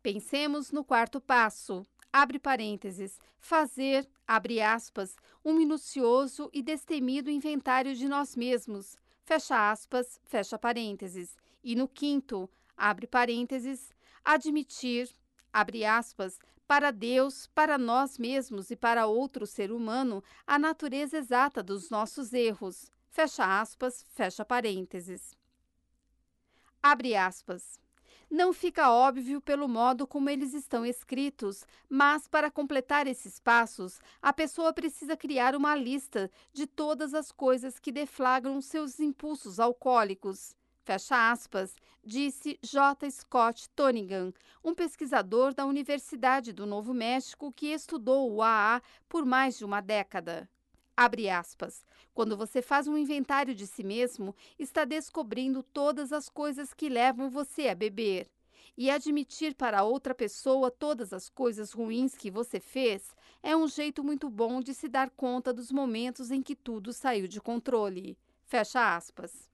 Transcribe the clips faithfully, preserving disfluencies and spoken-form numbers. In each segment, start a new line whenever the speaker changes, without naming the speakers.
Pensemos no quarto passo. Abre parênteses. Fazer, abre aspas, um minucioso e destemido inventário de nós mesmos. Fecha aspas, fecha parênteses. E no quinto, abre parênteses, admitir, abre aspas, para Deus, para nós mesmos e para outro ser humano, a natureza exata dos nossos erros. Fecha aspas, fecha parênteses. Abre aspas. Não fica óbvio pelo modo como eles estão escritos, mas para completar esses passos, a pessoa precisa criar uma lista de todas as coisas que deflagram seus impulsos alcoólicos. Fecha aspas, disse J. Scott Tonigan, um pesquisador da Universidade do Novo México que estudou o A A por mais de uma década. Abre aspas. Quando você faz um inventário de si mesmo, está descobrindo todas as coisas que levam você a beber. E admitir para outra pessoa todas as coisas ruins que você fez é um jeito muito bom de se dar conta dos momentos em que tudo saiu de controle. Fecha aspas.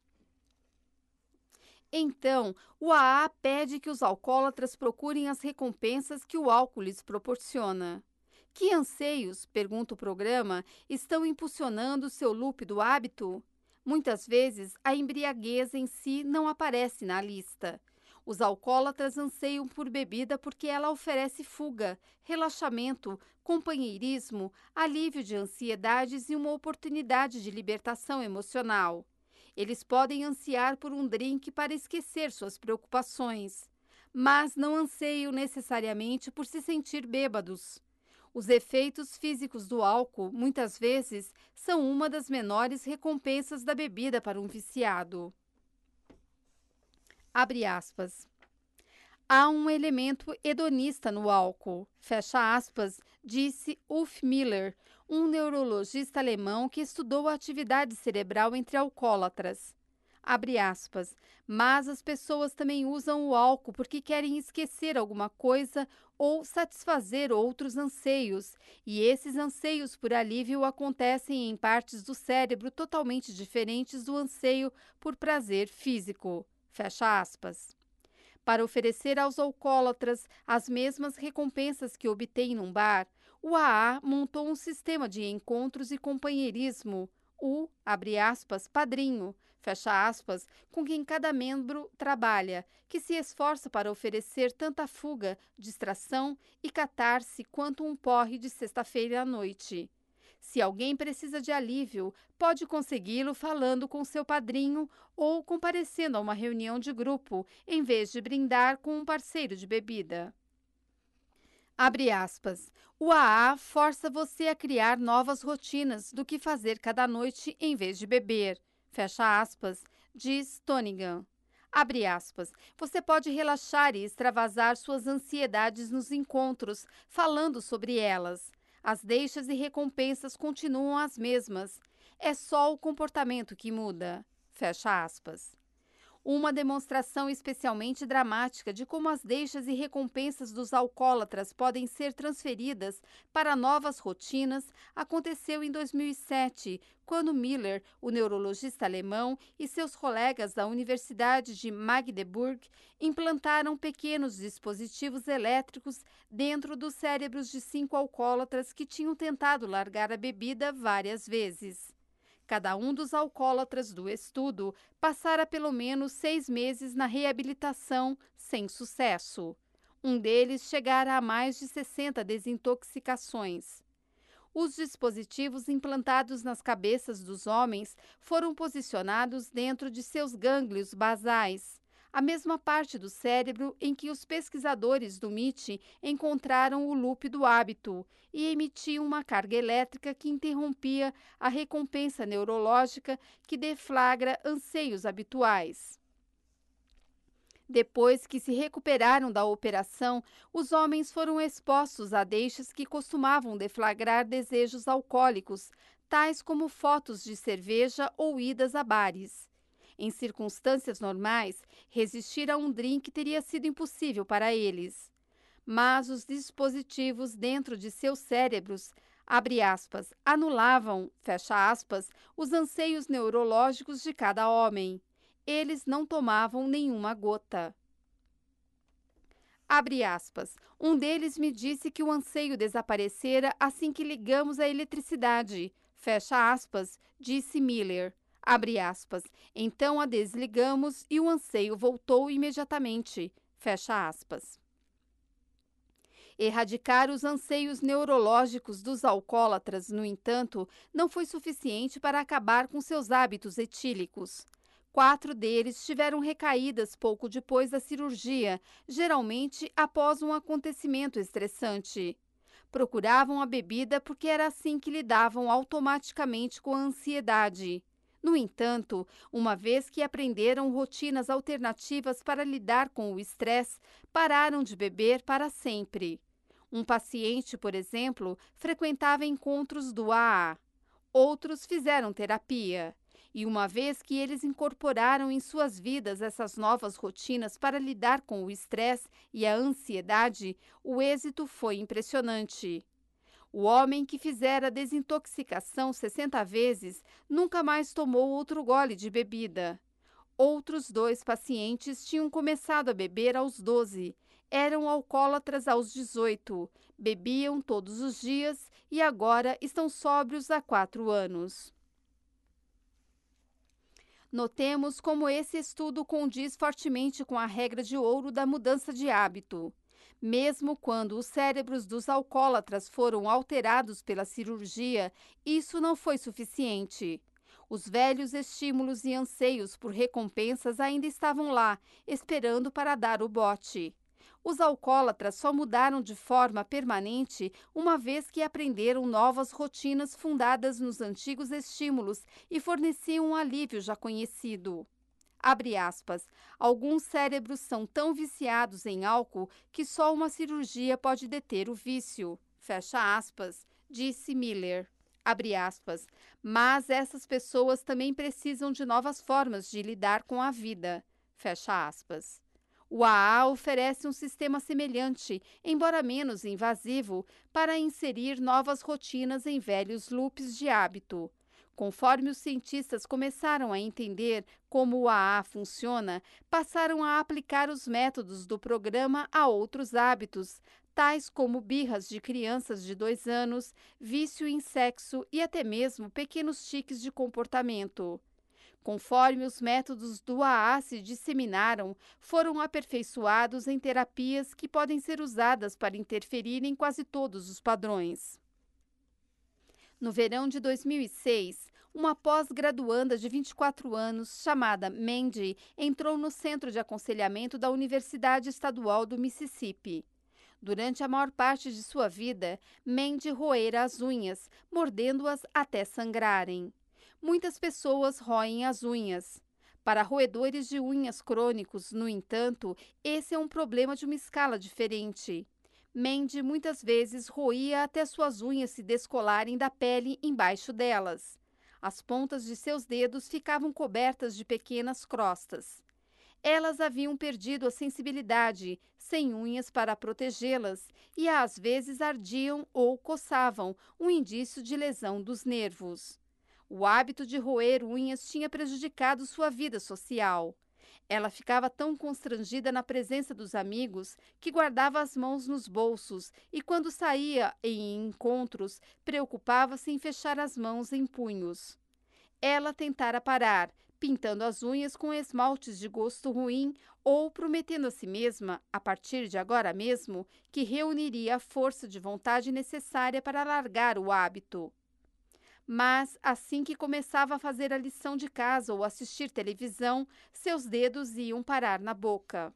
Então, o A A pede que os alcoólatras procurem as recompensas que o álcool lhes proporciona. Que anseios, pergunta o programa, estão impulsionando seu loop do hábito? Muitas vezes, a embriaguez em si não aparece na lista. Os alcoólatras anseiam por bebida porque ela oferece fuga, relaxamento, companheirismo, alívio de ansiedades e uma oportunidade de libertação emocional. Eles podem ansiar por um drink para esquecer suas preocupações, mas não anseiam necessariamente por se sentir bêbados. Os efeitos físicos do álcool, muitas vezes, são uma das menores recompensas da bebida para um viciado. Abre aspas. Há um elemento hedonista no álcool, fecha aspas, disse Ulf Miller, um neurologista alemão que estudou a atividade cerebral entre alcoólatras. Abre aspas, mas as pessoas também usam o álcool porque querem esquecer alguma coisa ou satisfazer outros anseios, e esses anseios por alívio acontecem em partes do cérebro totalmente diferentes do anseio por prazer físico. Fecha aspas. Para oferecer aos alcoólatras as mesmas recompensas que obtém num bar, o A A montou um sistema de encontros e companheirismo, o, abre aspas, padrinho, fecha aspas, com quem cada membro trabalha, que se esforça para oferecer tanta fuga, distração e catarse quanto um porre de sexta-feira à noite. Se alguém precisa de alívio, pode consegui-lo falando com seu padrinho ou comparecendo a uma reunião de grupo, em vez de brindar com um parceiro de bebida. Abre aspas. O A A força você a criar novas rotinas do que fazer cada noite em vez de beber. Fecha aspas, diz Tonigan. Abre aspas. Você pode relaxar e extravasar suas ansiedades nos encontros, falando sobre elas. As deixas e recompensas continuam as mesmas. É só o comportamento que muda. Fecha aspas. Uma demonstração especialmente dramática de como as deixas e recompensas dos alcoólatras podem ser transferidas para novas rotinas aconteceu em dois mil e sete, quando Miller, o neurologista alemão, e seus colegas da Universidade de Magdeburg implantaram pequenos dispositivos elétricos dentro dos cérebros de cinco alcoólatras que tinham tentado largar a bebida várias vezes. Cada um dos alcoólatras do estudo passara pelo menos seis meses na reabilitação, sem sucesso. Um deles chegara a mais de sessenta desintoxicações. Os dispositivos implantados nas cabeças dos homens foram posicionados dentro de seus gânglios basais, a mesma parte do cérebro em que os pesquisadores do M I T encontraram o loop do hábito e emitiam uma carga elétrica que interrompia a recompensa neurológica que deflagra anseios habituais. Depois que se recuperaram da operação, os homens foram expostos a deixas que costumavam deflagrar desejos alcoólicos, tais como fotos de cerveja ou idas a bares. Em circunstâncias normais, resistir a um drink teria sido impossível para eles. Mas os dispositivos dentro de seus cérebros, abre aspas, anulavam, fecha aspas, os anseios neurológicos de cada homem. Eles não tomavam nenhuma gota. Abre aspas. Um deles me disse que o anseio desaparecera assim que ligamos a eletricidade. Fecha aspas, disse Miller. Abre aspas. Então a desligamos e o anseio voltou imediatamente. Fecha aspas. Erradicar os anseios neurológicos dos alcoólatras, no entanto, não foi suficiente para acabar com seus hábitos etílicos. Quatro deles tiveram recaídas pouco depois da cirurgia, geralmente após um acontecimento estressante. Procuravam a bebida porque era assim que lidavam automaticamente com a ansiedade. No entanto, uma vez que aprenderam rotinas alternativas para lidar com o estresse, pararam de beber para sempre. Um paciente, por exemplo, frequentava encontros do A A. Outros fizeram terapia. E uma vez que eles incorporaram em suas vidas essas novas rotinas para lidar com o estresse e a ansiedade, o êxito foi impressionante. O homem que fizera a desintoxicação sessenta vezes nunca mais tomou outro gole de bebida. Outros dois pacientes tinham começado a beber aos doze. Eram alcoólatras aos dezoito, bebiam todos os dias e agora estão sóbrios há quatro anos. Notemos como esse estudo condiz fortemente com a regra de ouro da mudança de hábito. Mesmo quando os cérebros dos alcoólatras foram alterados pela cirurgia, isso não foi suficiente. Os velhos estímulos e anseios por recompensas ainda estavam lá, esperando para dar o bote. Os alcoólatras só mudaram de forma permanente uma vez que aprenderam novas rotinas fundadas nos antigos estímulos e forneciam um alívio já conhecido. Abre aspas. Alguns cérebros são tão viciados em álcool que só uma cirurgia pode deter o vício. Fecha aspas, disse Miller. Abre aspas. Mas essas pessoas também precisam de novas formas de lidar com a vida. Fecha aspas. O A A oferece um sistema semelhante, embora menos invasivo, para inserir novas rotinas em velhos loops de hábito. Conforme os cientistas começaram a entender como o A A funciona, passaram a aplicar os métodos do programa a outros hábitos, tais como birras de crianças de dois anos, vício em sexo e até mesmo pequenos tiques de comportamento. Conforme os métodos do A A se disseminaram, foram aperfeiçoados em terapias que podem ser usadas para interferir em quase todos os padrões. No verão de dois mil e seis, uma pós-graduanda de vinte e quatro anos, chamada Mandy, entrou no Centro de Aconselhamento da Universidade Estadual do Mississippi. Durante a maior parte de sua vida, Mandy roera as unhas, mordendo-as até sangrarem. Muitas pessoas roem as unhas. Para roedores de unhas crônicos, no entanto, esse é um problema de uma escala diferente. Mandy muitas vezes roía até suas unhas se descolarem da pele embaixo delas. As pontas de seus dedos ficavam cobertas de pequenas crostas. Elas haviam perdido a sensibilidade, sem unhas para protegê-las, e às vezes ardiam ou coçavam, um indício de lesão dos nervos. O hábito de roer unhas tinha prejudicado sua vida social. Ela ficava tão constrangida na presença dos amigos que guardava as mãos nos bolsos e, quando saía em encontros, preocupava-se em fechar as mãos em punhos. Ela tentara parar, pintando as unhas com esmaltes de gosto ruim ou prometendo a si mesma, a partir de agora mesmo, que reuniria a força de vontade necessária para largar o hábito. Mas, assim que começava a fazer a lição de casa ou assistir televisão, seus dedos iam parar na boca.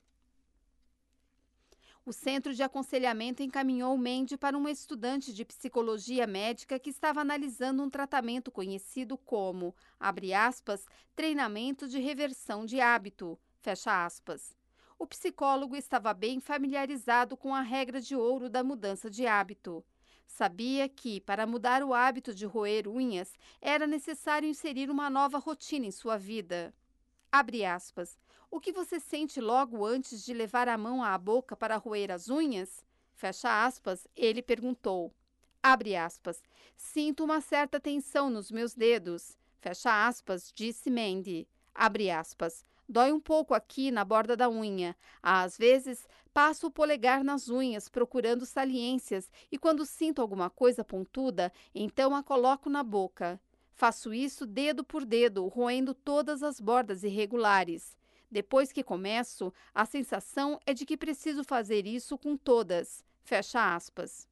O Centro de Aconselhamento encaminhou Mandy para um estudante de psicologia médica que estava analisando um tratamento conhecido como, abre aspas, treinamento de reversão de hábito, fecha aspas. O psicólogo estava bem familiarizado com a regra de ouro da mudança de hábito. Sabia que, para mudar o hábito de roer unhas, era necessário inserir uma nova rotina em sua vida. Abre aspas. O que você sente logo antes de levar a mão à boca para roer as unhas? Fecha aspas, ele perguntou. Abre aspas. Sinto uma certa tensão nos meus dedos. Fecha aspas, disse Mandy. Abre aspas. Dói um pouco aqui na borda da unha. Às vezes, passo o polegar nas unhas procurando saliências e quando sinto alguma coisa pontuda, então a coloco na boca. Faço isso dedo por dedo, roendo todas as bordas irregulares. Depois que começo, a sensação é de que preciso fazer isso com todas. Fecha aspas.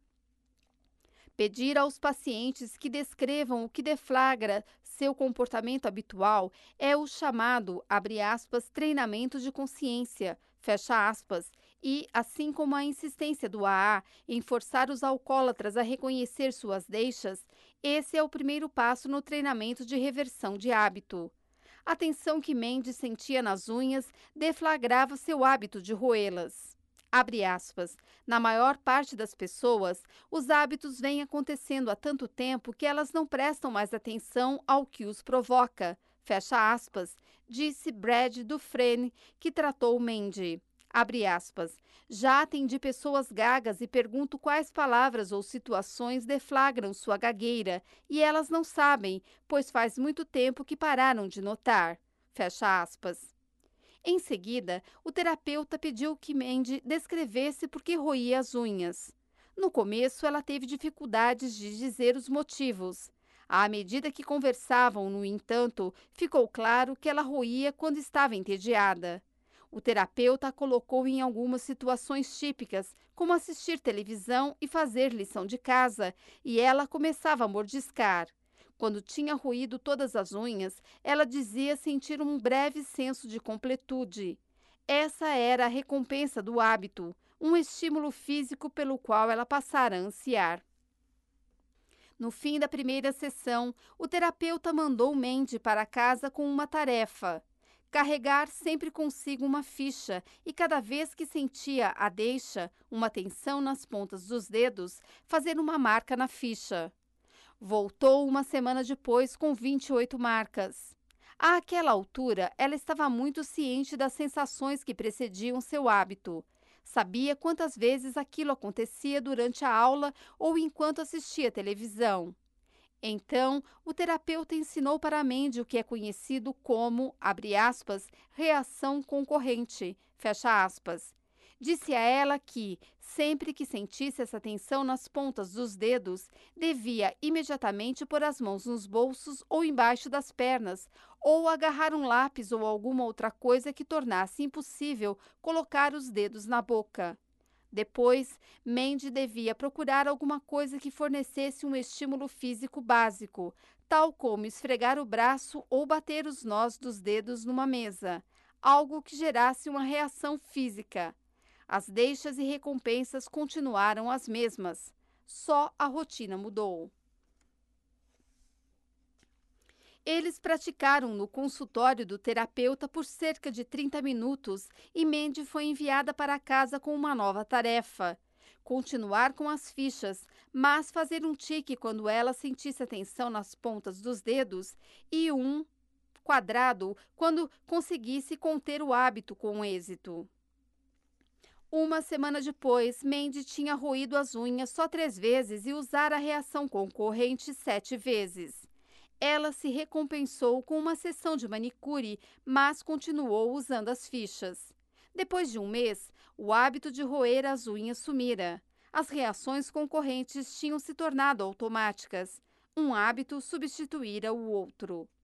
Pedir aos pacientes que descrevam o que deflagra seu comportamento habitual é o chamado, abre aspas, treinamento de consciência, fecha aspas, e, assim como a insistência do A A em forçar os alcoólatras a reconhecer suas deixas, esse é o primeiro passo no treinamento de reversão de hábito. A tensão que Mendes sentia nas unhas deflagrava seu hábito de roê-las. Abre aspas. Na maior parte das pessoas, os hábitos vêm acontecendo há tanto tempo que elas não prestam mais atenção ao que os provoca. Fecha aspas, disse Brad Dufresne, que tratou Mendes. Abre aspas. Já atendi pessoas gagas e pergunto quais palavras ou situações deflagram sua gagueira, e elas não sabem, pois faz muito tempo que pararam de notar. Fecha aspas. Em seguida, o terapeuta pediu que Mandy descrevesse por que roía as unhas. No começo, ela teve dificuldades de dizer os motivos. À medida que conversavam, no entanto, ficou claro que ela roía quando estava entediada. O terapeuta a colocou em algumas situações típicas, como assistir televisão e fazer lição de casa, e ela começava a mordiscar. Quando tinha roído todas as unhas, ela dizia sentir um breve senso de completude. Essa era a recompensa do hábito, um estímulo físico pelo qual ela passara a ansiar. No fim da primeira sessão, o terapeuta mandou Mandy para casa com uma tarefa: carregar sempre consigo uma ficha e, cada vez que sentia a deixa, uma tensão nas pontas dos dedos, fazer uma marca na ficha. Voltou uma semana depois com vinte e oito marcas. Àquela altura, ela estava muito ciente das sensações que precediam seu hábito. Sabia quantas vezes aquilo acontecia durante a aula ou enquanto assistia televisão. Então, o terapeuta ensinou para Mandy o que é conhecido como, abre aspas, reação concorrente, fecha aspas. Disse a ela que, sempre que sentisse essa tensão nas pontas dos dedos, devia imediatamente pôr as mãos nos bolsos ou embaixo das pernas, ou agarrar um lápis ou alguma outra coisa que tornasse impossível colocar os dedos na boca. Depois, Mandy devia procurar alguma coisa que fornecesse um estímulo físico básico, tal como esfregar o braço ou bater os nós dos dedos numa mesa, algo que gerasse uma reação física. As deixas e recompensas continuaram as mesmas, só a rotina mudou. Eles praticaram no consultório do terapeuta por cerca de trinta minutos e Mandy foi enviada para casa com uma nova tarefa: continuar com as fichas, mas fazer um tique quando ela sentisse a tensão nas pontas dos dedos e um quadrado quando conseguisse conter o hábito com êxito. Uma semana depois, Mandy tinha roído as unhas só três vezes e usar a reação concorrente sete vezes. Ela se recompensou com uma sessão de manicure, mas continuou usando as fichas. Depois de um mês, o hábito de roer as unhas sumira. As reações concorrentes tinham se tornado automáticas. Um hábito substituíra o outro.